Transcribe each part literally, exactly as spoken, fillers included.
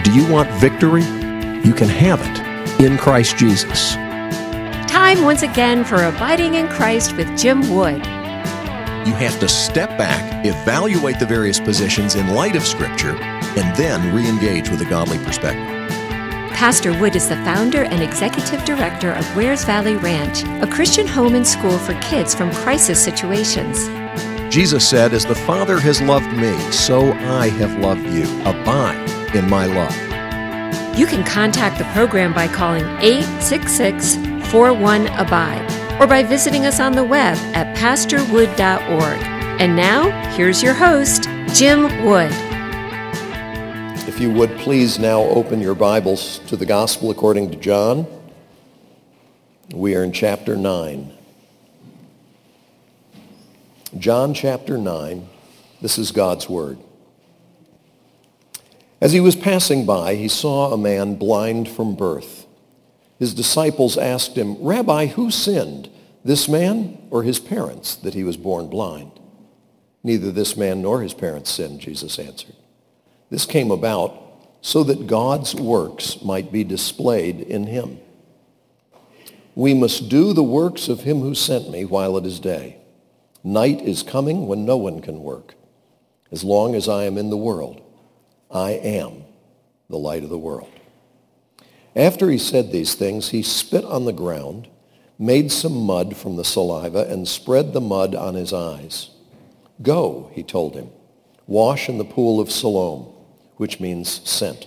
Do you want victory? You can have it in Christ Jesus. Time once again for Abiding in Christ with Jim Wood. You have to step back, evaluate the various positions in light of Scripture, and then re-engage with a godly perspective. Pastor Wood is the founder and executive director of Wares Valley Ranch, a Christian home and school for kids from crisis situations. Jesus said, "As the Father has loved me, so I have loved you. Abide in my love." You can contact the program by calling eight six six, four one, abide or by visiting us on the web at pastor wood dot org. And now, here's your host, Jim Wood. If you would please now open your Bibles to the Gospel according to John. We are in chapter nine. John chapter nine, this is God's Word. As he was passing by, he saw a man blind from birth. His disciples asked him, "Rabbi, who sinned, this man or his parents, that he was born blind?" "Neither this man nor his parents sinned," Jesus answered. "This came about so that God's works might be displayed in him. We must do the works of him who sent me while it is day. Night is coming when no one can work. As long as I am in the world, I am the light of the world." After he said these things, he spit on the ground, made some mud from the saliva, and spread the mud on his eyes. "Go," he told him, "wash in the pool of Siloam," which means sent.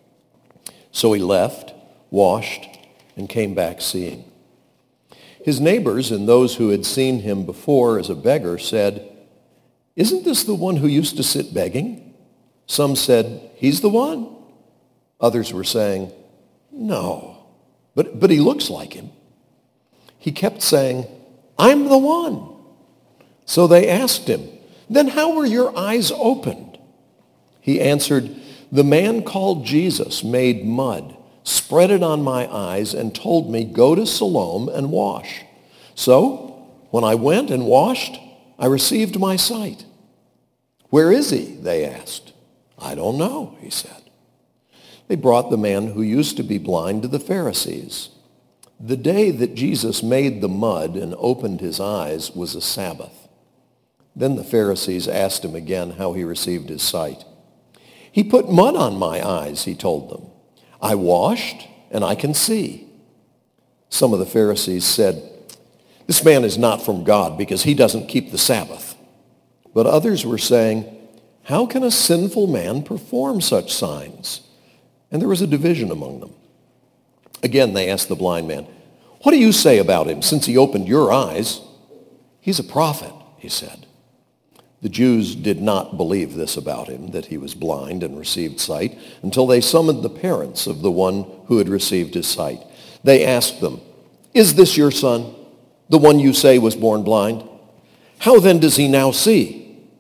So he left, washed, and came back seeing. His neighbors and those who had seen him before as a beggar said, "Isn't this the one who used to sit begging?" Some said, "He's the one." Others were saying, "No, but, but he looks like him." He kept saying, "I'm the one." So they asked him, "Then how were your eyes opened?" He answered, "The man called Jesus made mud, spread it on my eyes, and told me, 'Go to Siloam and wash.' So when I went and washed, I received my sight." "Where is he?" they asked. "I don't know," he said. They brought the man who used to be blind to the Pharisees. The day that Jesus made the mud and opened his eyes was a Sabbath. Then the Pharisees asked him again how he received his sight. "He put mud on my eyes," he told them. "I washed, and I can see." Some of the Pharisees said, "This man is not from God because he doesn't keep the Sabbath." But others were saying, "How can a sinful man perform such signs?" And there was a division among them. Again they asked the blind man, "What do you say about him since he opened your eyes?" "He's a prophet," he said. The Jews did not believe this about him, that he was blind and received sight, until they summoned the parents of the one who had received his sight. They asked them, "Is this your son, the one you say was born blind? How then does he now see?"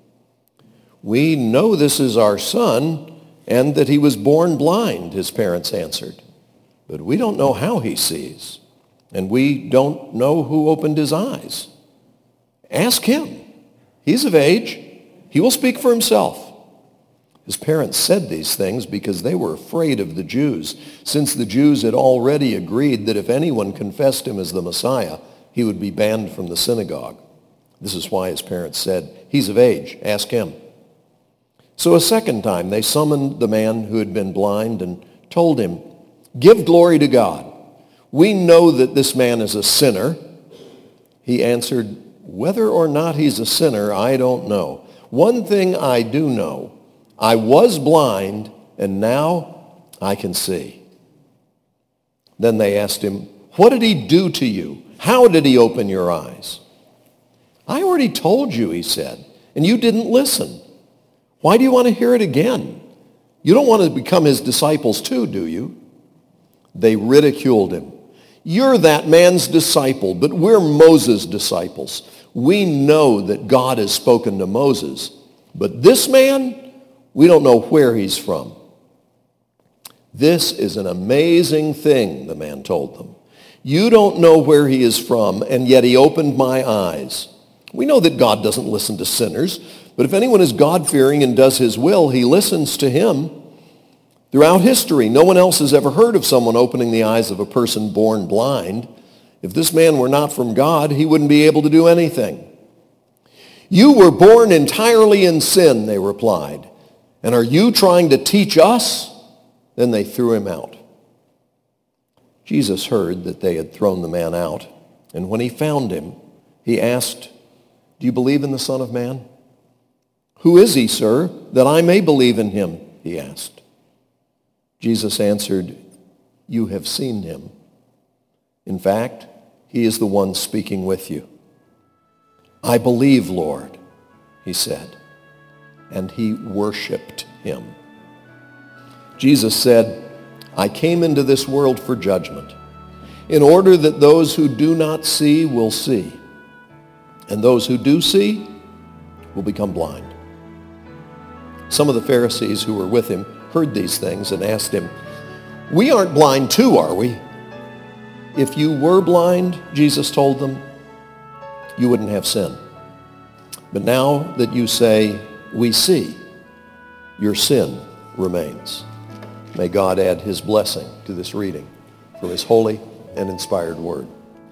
"We know this is our son, and that he was born blind," his parents answered. "But we don't know how he sees, and we don't know who opened his eyes. Ask him. He's of age. He will speak for himself." His parents said these things because they were afraid of the Jews, since the Jews had already agreed that if anyone confessed him as the Messiah, he would be banned from the synagogue. This is why his parents said, "He's of age. Ask him." So a second time they summoned the man who had been blind and told him, "Give glory to God. We know that this man is a sinner." He answered, "Whether or not he's a sinner, I don't know. One thing I do know. I was blind, and now I can see." Then they asked him, "What did he do to you? How did he open your eyes?" "I already told you," he said, "and you didn't listen. Why do you want to hear it again? You don't want to become his disciples too, do you?" They ridiculed him. "You're that man's disciple, but we're Moses' disciples. We know that God has spoken to Moses, but this man, we don't know where he's from." "This is an amazing thing," the man told them. "You don't know where he is from, and yet he opened my eyes. We know that God doesn't listen to sinners, but if anyone is God-fearing and does his will, he listens to him." Throughout history, no one else has ever heard of someone opening the eyes of a person born blind. If this man were not from God, he wouldn't be able to do anything. You were born entirely in sin, they replied. And are you trying to teach us? Then they threw him out. Jesus heard that they had thrown the man out, and when he found him, he asked, "Do you believe in the Son of Man?" "Who is he, sir, that I may believe in him?" he asked. Jesus answered, "You have seen him. In fact, he is the one speaking with you." "I believe, Lord," he said, and he worshiped him. Jesus said, "I came into this world for judgment, in order that those who do not see will see, and those who do see will become blind." Some of the Pharisees who were with him heard these things and asked him, "We aren't blind too, are we?" "If you were blind," Jesus told them, "you wouldn't have sin. But now that you say, 'We see,' your sin remains." May God add his blessing to this reading from his holy and inspired word.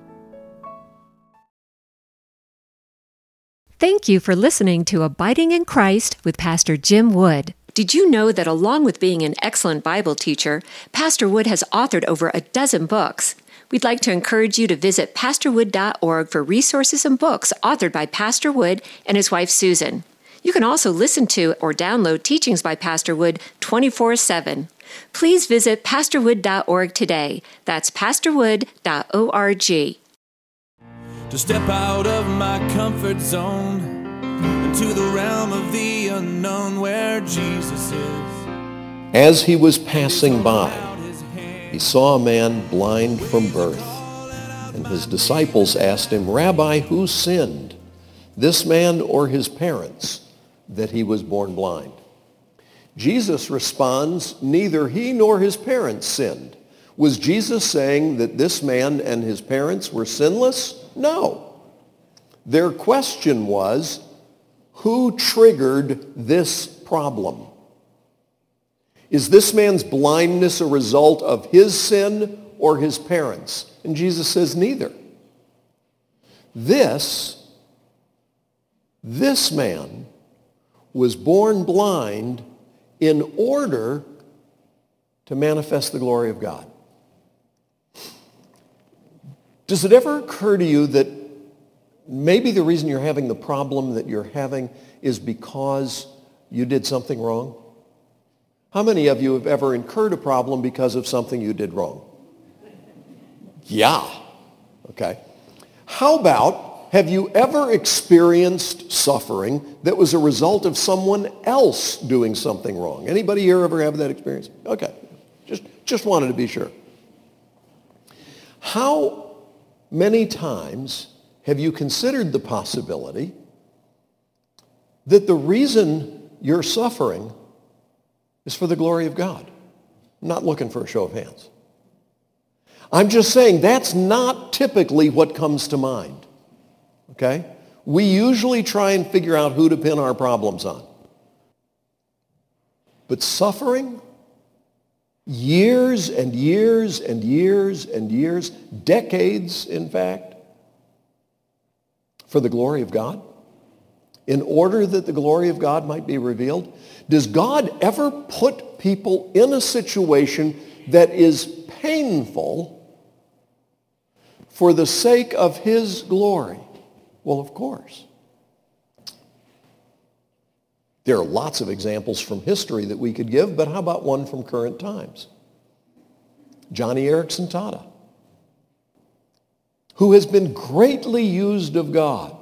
Thank you for listening to Abiding in Christ with Pastor Jim Wood. Did you know that along with being an excellent Bible teacher, Pastor Wood has authored over a dozen books? We'd like to encourage you to visit pastor wood dot org for resources and books authored by Pastor Wood and his wife Susan. You can also listen to or download teachings by Pastor Wood twenty-four seven. Please visit pastor wood dot org today. That's pastor wood dot org. To step out of my comfort zone into the realm of the unknown where Jesus is. As he was passing by, he saw a man blind from birth, and his disciples asked him, "Rabbi, who sinned, this man or his parents, that he was born blind?" Jesus responds, neither he nor his parents sinned. Was Jesus saying that this man and his parents were sinless? No. Their question was, who triggered this problem? Is this man's blindness a result of his sin or his parents? And Jesus says neither. This, this man was born blind in order to manifest the glory of God. Does it ever occur to you that maybe the reason you're having the problem that you're having is because you did something wrong? How many of you have ever incurred a problem because of something you did wrong? Yeah. Okay. How about, have you ever experienced suffering that was a result of someone else doing something wrong? Anybody here ever have that experience? Okay. Just, just wanted to be sure. How many times have you considered the possibility that the reason you're suffering is for the glory of God? I'm not looking for a show of hands. I'm just saying that's not typically what comes to mind. Okay? We usually try and figure out who to pin our problems on. But suffering, years and years and years and years, decades in fact, for the glory of God, in order that the glory of God might be revealed. Does God ever put people in a situation that is painful for the sake of his glory? Well, of course. There are lots of examples from history that we could give, but how about one from current times? Johnny Erickson Tada, who has been greatly used of God.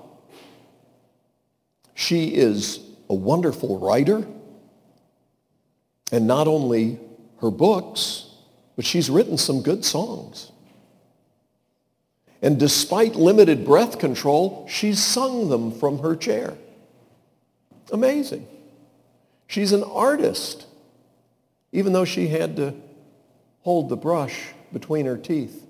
She is a wonderful writer, and not only her books, but she's written some good songs. And despite limited breath control, she's sung them from her chair. Amazing. She's an artist, even though she had to hold the brush between her teeth.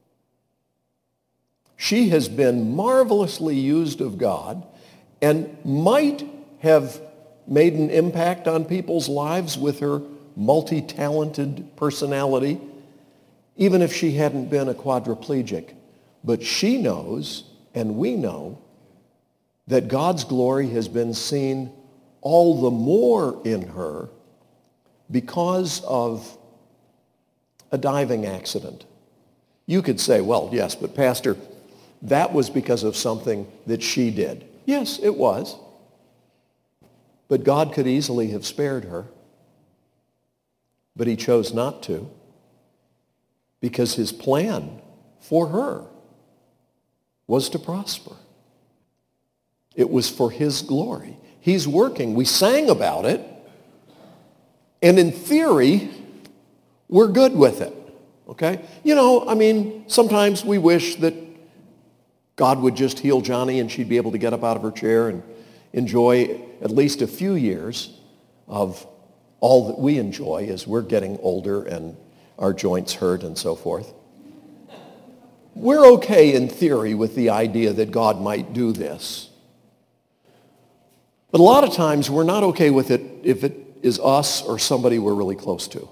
She has been marvelously used of God and might have made an impact on people's lives with her multi-talented personality, even if she hadn't been a quadriplegic. But she knows, and we know, that God's glory has been seen all the more in her because of a diving accident. You could say, well, yes, but Pastor, that was because of something that she did. Yes, it was. But God could easily have spared her. But he chose not to, because his plan for her was to prosper. It was for his glory. He's working. We sang about it. And in theory, we're good with it. Okay? You know, I mean, sometimes we wish that God would just heal Johnny and she'd be able to get up out of her chair and enjoy at least a few years of all that we enjoy as we're getting older and our joints hurt and so forth. We're okay in theory with the idea that God might do this. But a lot of times we're not okay with it if it is us or somebody we're really close to.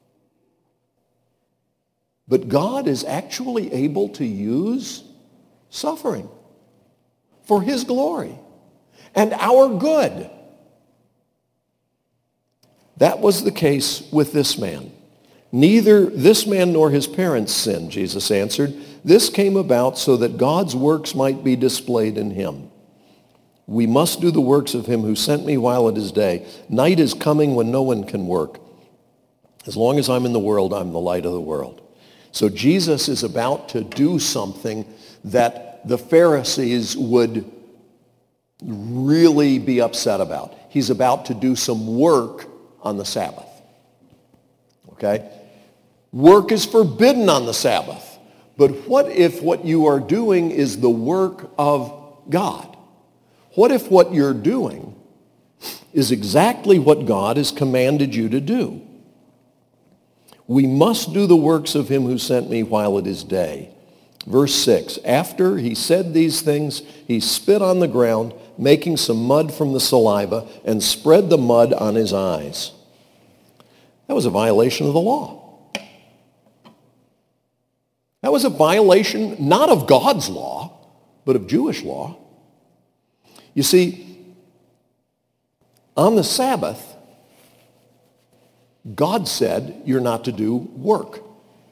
But God is actually able to use suffering for his glory and our good. That was the case with this man. Neither this man nor his parents sinned, Jesus answered. This came about so that God's works might be displayed in him. We must do the works of him who sent me while it is day. Night is coming when no one can work. As long as I'm in the world, I'm the light of the world. So Jesus is about to do something that the Pharisees would really be upset about. He's about to do some work on the Sabbath. Okay? Work is forbidden on the Sabbath. But what if what you are doing is the work of God? What if what you're doing is exactly what God has commanded you to do? We must do the works of him who sent me while it is day. Verse six, after he said these things, he spit on the ground, making some mud from the saliva, and spread the mud on his eyes. That was a violation of the law. That was a violation not of God's law, but of Jewish law. You see, on the Sabbath, God said you're not to do work.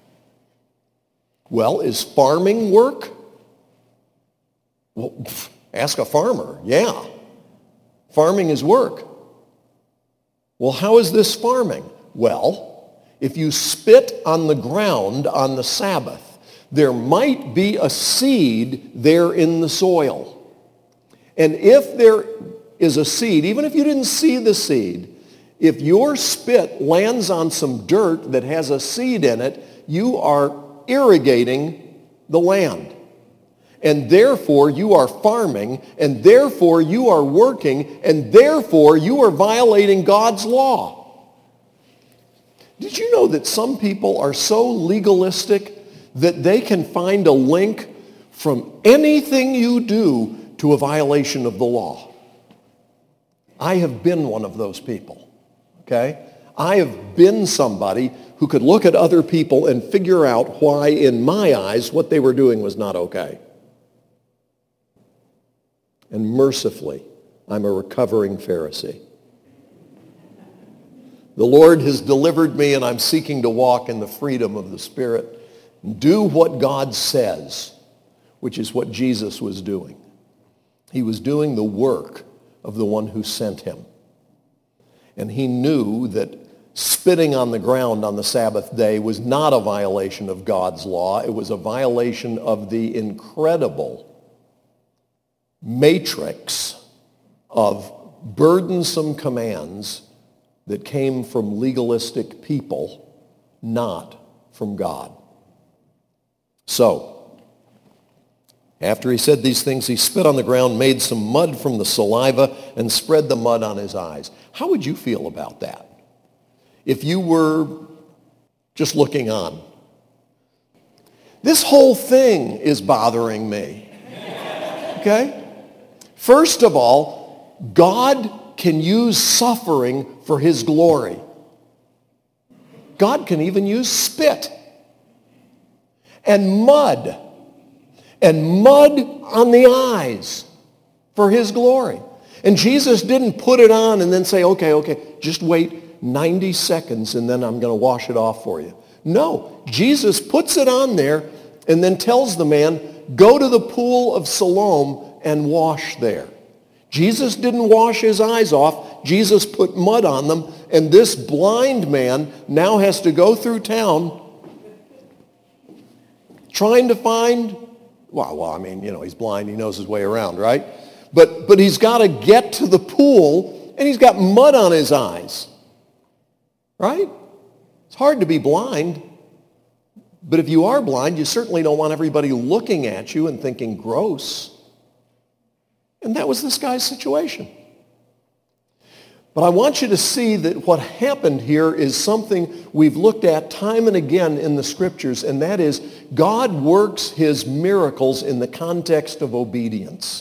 Well, is farming work? Well, ask a farmer. Yeah. Farming is work. Well, how is this farming? Well, if you spit on the ground on the Sabbath, there might be a seed there in the soil. And if there is a seed, even if you didn't see the seed, if your spit lands on some dirt that has a seed in it, you are irrigating the land. And therefore you are farming, and therefore you are working, and therefore you are violating God's law. Did you know that some people are so legalistic that they can find a link from anything you do to a violation of the law? I have been one of those people, okay? I have been somebody who could look at other people and figure out why, in my eyes, what they were doing was not okay. And mercifully, I'm a recovering Pharisee. The Lord has delivered me, and I'm seeking to walk in the freedom of the Spirit. Do what God says, which is what Jesus was doing. He was doing the work of the one who sent him. And he knew that spitting on the ground on the Sabbath day was not a violation of God's law. It was a violation of the incredible matrix of burdensome commands that came from legalistic people, not from God. So, after he said these things, he spit on the ground, made some mud from the saliva, and spread the mud on his eyes. How would you feel about that if you were just looking on? This whole thing is bothering me. Okay? First of all, God can use suffering for his glory. God can even use spit and mud and mud on the eyes for his glory. And Jesus didn't put it on and then say, okay, okay, just wait ninety seconds and then I'm going to wash it off for you. No, Jesus puts it on there and then tells the man, go to the pool of Siloam and wash there. Jesus didn't wash his eyes off. Jesus put mud on them. And this blind man now has to go through town trying to find, well, well, I mean, you know, he's blind. He knows his way around, right? But, but he's got to get to the pool, and he's got mud on his eyes, right? It's hard to be blind. But if you are blind, you certainly don't want everybody looking at you and thinking gross. And that was this guy's situation. But I want you to see that what happened here is something we've looked at time and again in the scriptures, and that is God works his miracles in the context of obedience.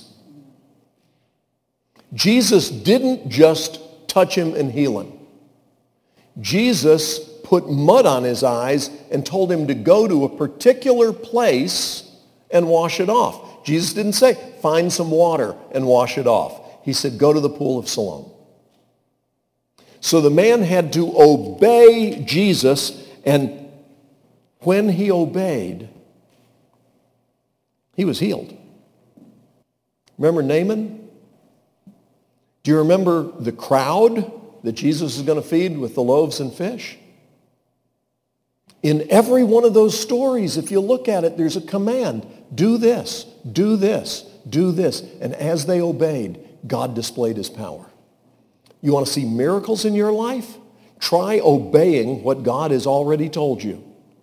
Jesus didn't just touch him and heal him. Jesus put mud on his eyes and told him to go to a particular place and wash it off. Jesus didn't say, find some water and wash it off. He said, go to the pool of Siloam. So the man had to obey Jesus, and when he obeyed, he was healed. Remember Naaman? Do you remember the crowd that Jesus is going to feed with the loaves and fish? In every one of those stories, if you look at it, there's a command. Do this, do this, do this. And as they obeyed, God displayed his power. You want to see miracles in your life? Try obeying what God has already told you.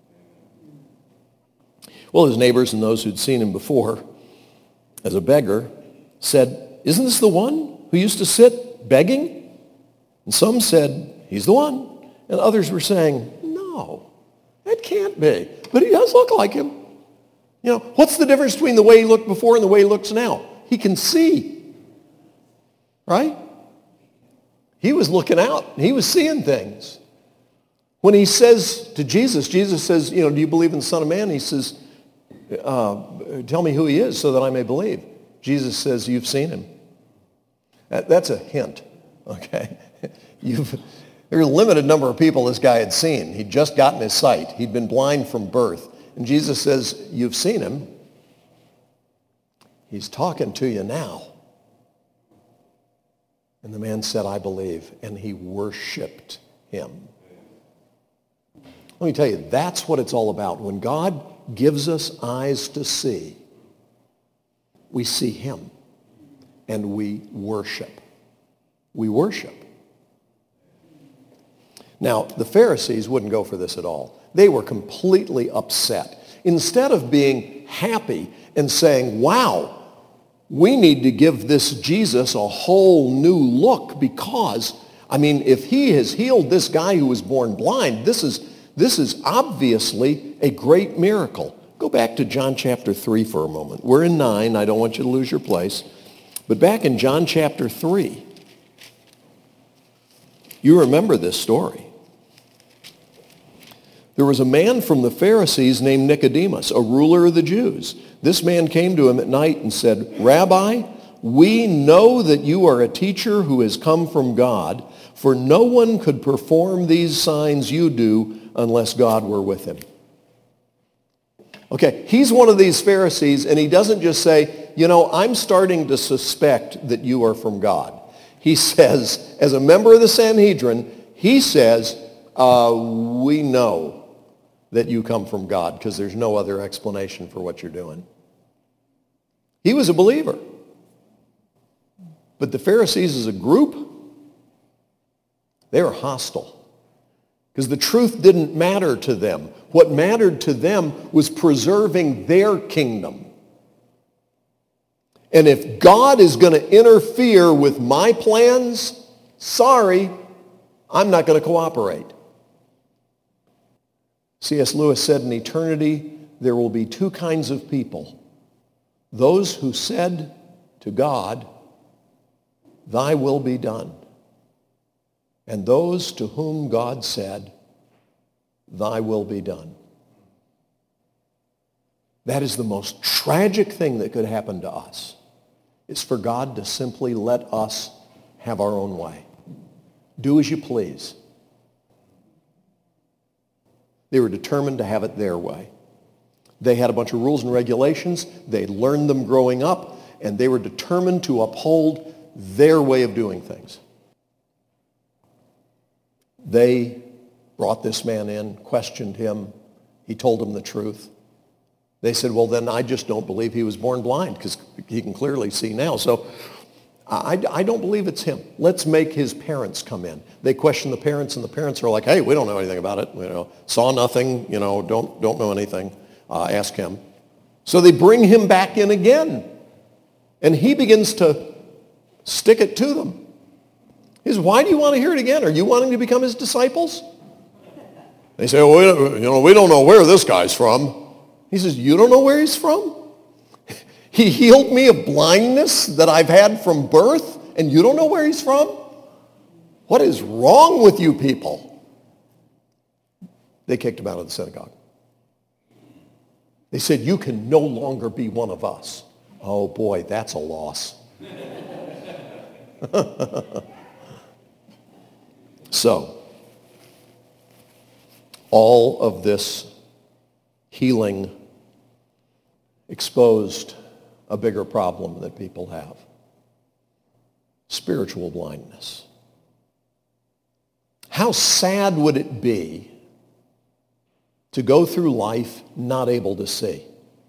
Well, his neighbors and those who'd seen him before as a beggar said, isn't this the one who used to sit begging? And some said, he's the one. And others were saying, no, it can't be. But he does look like him. You know, what's the difference between the way he looked before and the way he looks now? He can see. Right? He was looking out. He was seeing things. When he says to Jesus, Jesus says, you know, do you believe in the Son of Man? He says, uh, tell me who he is so that I may believe. Jesus says, you've seen him. That, that's a hint, okay? You've, there were a limited number of people this guy had seen. He'd just gotten his sight. He'd been blind from birth. And Jesus says, you've seen him. He's talking to you now. And the man said, I believe. And he worshiped him. Let me tell you, that's what it's all about. When God gives us eyes to see, we see him. And we worship. We worship. Now, the Pharisees wouldn't go for this at all. They were completely upset. Instead of being happy and saying, wow, we need to give this Jesus a whole new look because, I mean, if he has healed this guy who was born blind, this is, this is obviously a great miracle. Go back to John chapter three for a moment. We're in nine. I don't want you to lose your place. But back in John chapter three, you remember this story. There was a man from the Pharisees named Nicodemus, a ruler of the Jews. This man came to him at night and said, Rabbi, we know that you are a teacher who has come from God, for no one could perform these signs you do unless God were with him. Okay, he's one of these Pharisees, and he doesn't just say, you know, I'm starting to suspect that you are from God. He says, as a member of the Sanhedrin, he says, uh, we know that you come from God because there's no other explanation for what you're doing. He was a believer. But the Pharisees as a group, they were hostile because the truth didn't matter to them. What mattered to them was preserving their kingdom. And if God is going to interfere with my plans, sorry, I'm not going to cooperate. C S Lewis said, in eternity, there will be two kinds of people. Those who said to God, thy will be done. And those to whom God said, thy will be done. That is the most tragic thing that could happen to us, is for God to simply let us have our own way. Do as you please. They were determined to have it their way. They had a bunch of rules and regulations. They learned them growing up, and they were determined to uphold their way of doing things. They brought this man in, questioned him. He told them the truth. They said, well, then I just don't believe he was born blind, because he can clearly see now. So I, I don't believe it's him. Let's make his parents come in. They question the parents, and the parents are like, hey, we don't know anything about it. You know, saw nothing, you know, don't, don't know anything. Uh, ask him. So they bring him back in again, and he begins to stick it to them. He says, why do you want to hear it again? Are you wanting to become his disciples? They say, well, we, you know, we don't know where this guy's from. He says, you don't know where he's from? He healed me of blindness that I've had from birth, and you don't know where he's from? What is wrong with you people? They kicked him out of the synagogue. They said, you can no longer be one of us. Oh boy, that's a loss. So, all of this healing exposed a bigger problem that people have. Spiritual blindness. How sad would it be to go through life not able to see?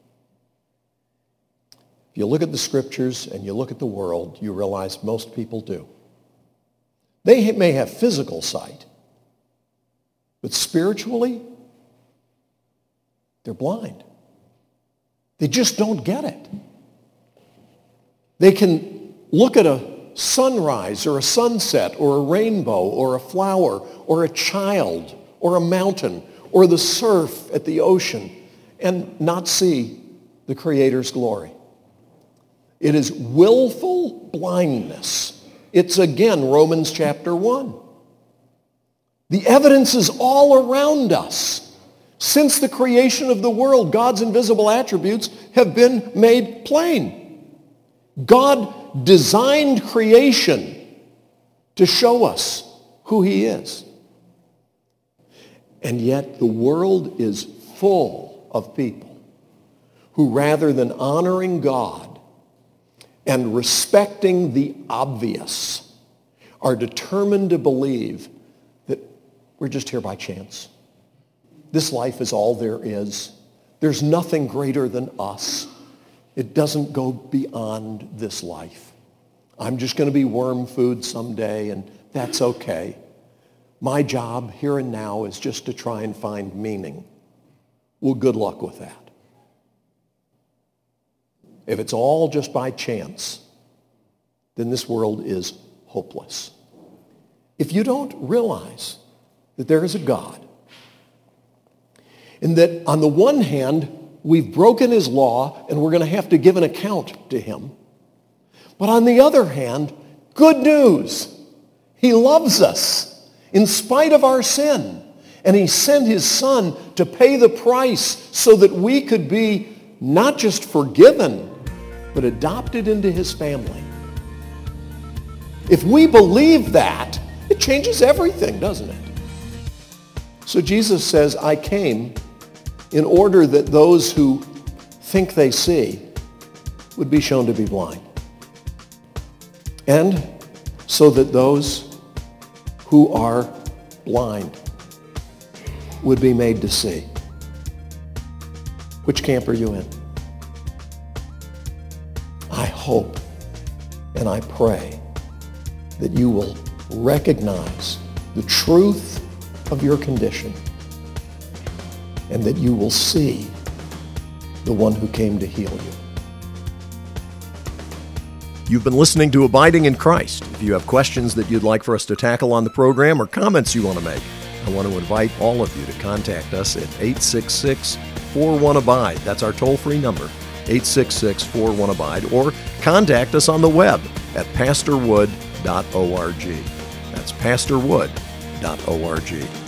If you look at the scriptures and you look at the world, you realize most people do. They may have physical sight, but spiritually, they're blind. They just don't get it. They can look at a sunrise or a sunset or a rainbow or a flower or a child or a mountain or the surf at the ocean and not see the Creator's glory. It is willful blindness. It's again Romans chapter one. The evidence is all around us. Since the creation of the world, God's invisible attributes have been made plain. God designed creation to show us who he is. And yet the world is full of people who, rather than honoring God and respecting the obvious, are determined to believe that we're just here by chance. This life is all there is. There's nothing greater than us. It doesn't go beyond this life. I'm just going to be worm food someday, and that's okay. My job here and now is just to try and find meaning. Well, good luck with that. If it's all just by chance, then this world is hopeless. If you don't realize that there is a God, and that on the one hand, we've broken his law and we're going to have to give an account to him. But on the other hand, good news. He loves us in spite of our sin. And he sent his son to pay the price so that we could be not just forgiven, but adopted into his family. If we believe that, it changes everything, doesn't it? So Jesus says, I came in order that those who think they see would be shown to be blind. And so that those who are blind would be made to see. Which camp are you in? I hope and I pray that you will recognize the truth of your condition and that you will see the one who came to heal you. You've been listening to Abiding in Christ. If you have questions that you'd like for us to tackle on the program or comments you want to make, I want to invite all of you to contact us at eight six six, four one, abide. That's our toll-free number, eight six six, four one, abide, or contact us on the web at pastor wood dot org. That's pastor wood dot org.